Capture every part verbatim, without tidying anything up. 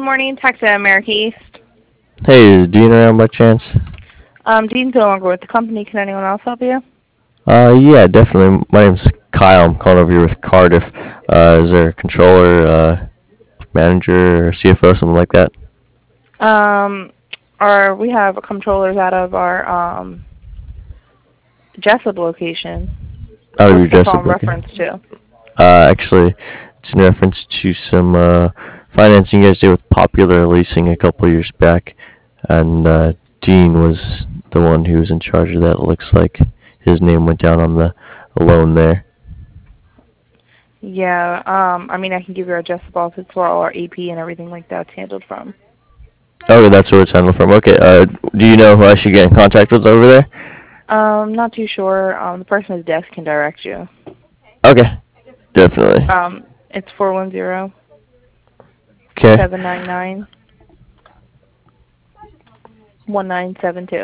morning, Texas America East. Hey, is Dean around by chance? Um, Dean's no longer with the company. Can anyone else help you? Uh, yeah, definitely. My name's Kyle. I'm calling over here with Cardiff. Uh, is there a controller, uh, manager, or C F O, something like that? Um, or we have controllers out of our um Jessup location. Out of What's your the Jessup, phone okay. reference to? Uh, actually, it's in reference to some uh, financing you guys did with Popular Leasing a couple years back, and uh, Dean was the one who was in charge of that. It looks like his name went down on the loan there. Yeah. Um, I mean, I can give you our Jessup office where all our A P and everything like that's handled from. Oh, that's where it's handled from. Okay. Uh, do you know who I should get in contact with over there? Um, not too sure. Um, the person at the desk can direct you. Okay. Definitely. Um, it's four one zero Okay. seven nine nine one nine seven two.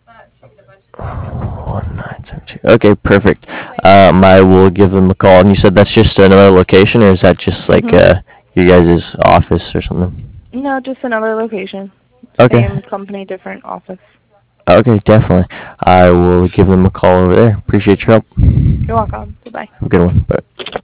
One nine seven two. Okay, perfect. Um, I will give them a call. And you said that's just another location, or is that just like Mhm. uh, you guys' office or something? No, just another location. Okay. Same company, different office. Okay, definitely. I will give them a call over there. Appreciate your help. You're welcome. Bye bye. Have a good one. Bye.